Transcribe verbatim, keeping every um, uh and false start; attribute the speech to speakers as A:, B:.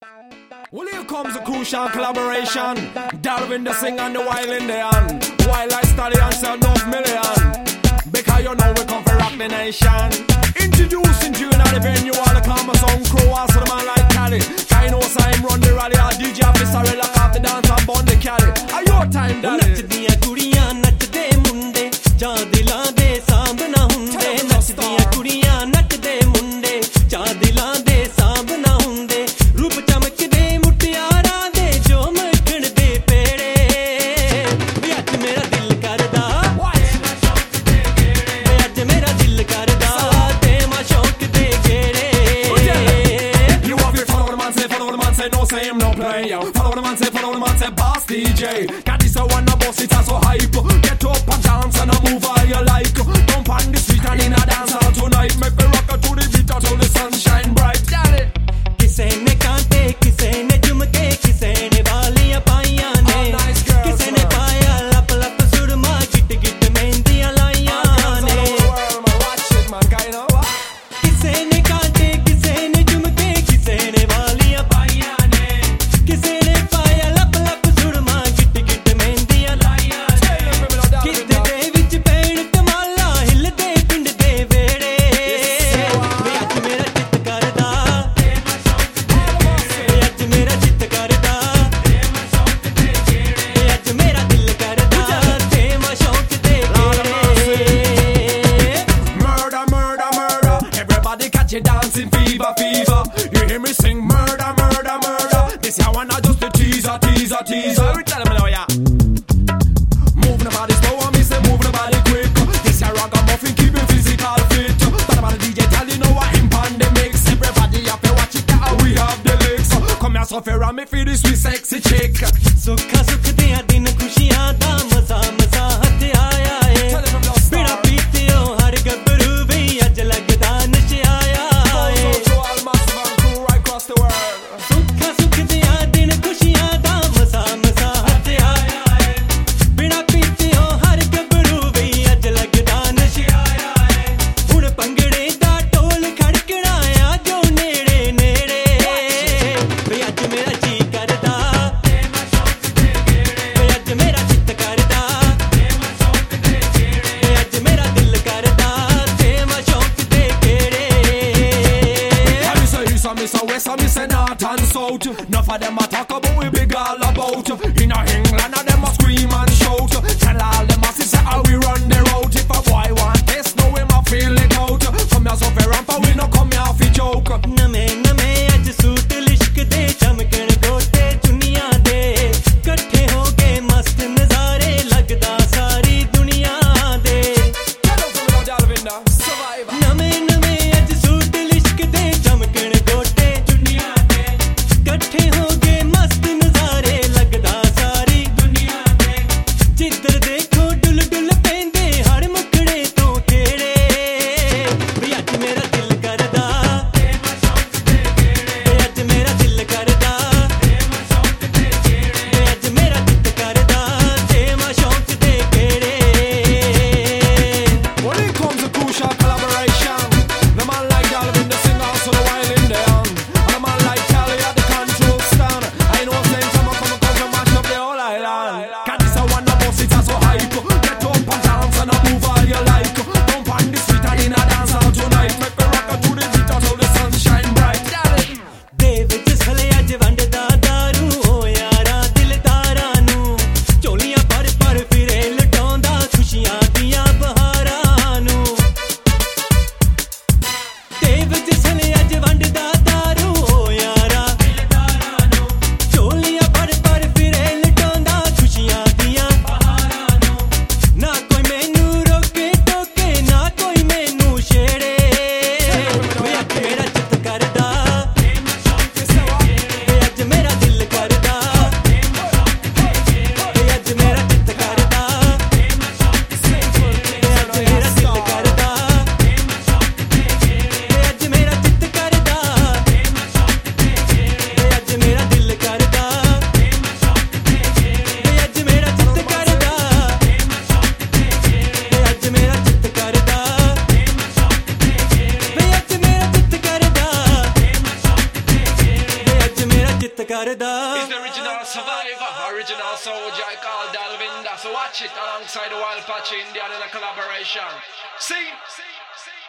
A: Well, here comes a crucial collaboration. Dalvin the sing and the while in the hand. While I study and sell enough million. Because you know we come for rock the nation. Introducing you in the venue, all the calm song crew, also the man like Cali. I know Simon run the rally, our D J officer, lock off the dance and bun the Cali. Are your time, daddy?
B: नचदियां कुड़ियां नचदे मुंडे जा दिलां दे सांभ ना हुंदे नचदियां कुड़ियां नचदे मुंडे जा दिलां दे सांभ ना हुंदे रूप चमकदे मुटियारां दे जो मखण दे पेड़े वे अज मेरा दिल करदा वे अज मेरा दिल करदा ते मा शौक दे गेड़े
A: You have your follow the man say, follow the man say, no say him no play yo. Follow the man say, follow the man say, boss D J. Got this a one a boss it a so hype. Get up and dance and a move how you like. Jump on the street and in a dance all tonight. Make me rock to the beat until the sun shine bright. Got it.
B: किसे ने कांटे किसे ने झुमके किसे ने वालियां पाइयां ने किसे ने पाया लप लप सुरमा गिट गिट मेहंदियां लाइयां ने किसे ने कांटे किसे ने झुमके किसे ने वालियां पाइयां ने किसे ने पाया लप लप सुरमा गिट गिट मेहंदियां लाइयां ने किते दे विच पेड़ कमाला हिलदे पिंड दे वेड़े वे अज मेरा चित करदा अज मेरा चित करदा अज मेरा दिल करदा ते मा शौक दे
A: Murder, murder, murder. Everybody catch you dancing fever, fever. You hear me sing murder, murder, murder. This here one not just a teaser, teaser, teaser. Tell me now, yeah. Move the body slow and me say move the body quick. This here ragamuffin keep me physical fit. But about the D J tell you know what him pan the mix. Everybody have to watch it that we have the lyrics. Come here suffer and me feel this sweet sexy chick.
B: सुखा सुख दिया दिन खुशियां दा मजा मजा हथ आया है
A: Tell it from the
B: बिना
A: start.
B: पीतियो हर गबरू भी अज लगदा नशे आया है
A: So to all massive and cool right across the world.
B: सुखा सुख दिया दिन खुशियां दा मजा मजा हथ आया है बिना पीतियो हर गबरू भी अज लगदा नशे आया है हुण पंगड़े दा ढोल खड़कना आ जो नेड़े नेड़े वे अज मेरा जी करदा वे अज मेरा चित करदा वे अज मेरा दिल करदा ते मा शौक दे गेड़े
A: And me say east and me say west and me say north and south. Enough of them a talk about we big all about. In a England and them a scream and shout. Tell all them masses say how we run the road. If a boy want test, know him a feel it out. Come here so fair and for we no come here fi joke.
B: नमे नमे अज suit लिश्क दे चमकण गोटे चुनियां दे कट्ठे हो गए मस्त नजारे लगदा सारी दुनिया दे
A: Tell us about Dalvin da survivor.
B: नमे नमे अज सूट लिश्क दे चमकण गोटे चुनियां दे कट्ठे हो गए मस्त नजारे लगदा सारी दुनिया दे जिधर देखो डुल डुल पैंदे हर मुखड़े तो खेड़े वे अज मेरा दिल करदा वे करदा
A: He's the original survivor, original soldier called Dalvinda. So watch it alongside the Wild Patch Indian in a collaboration. See? See? See?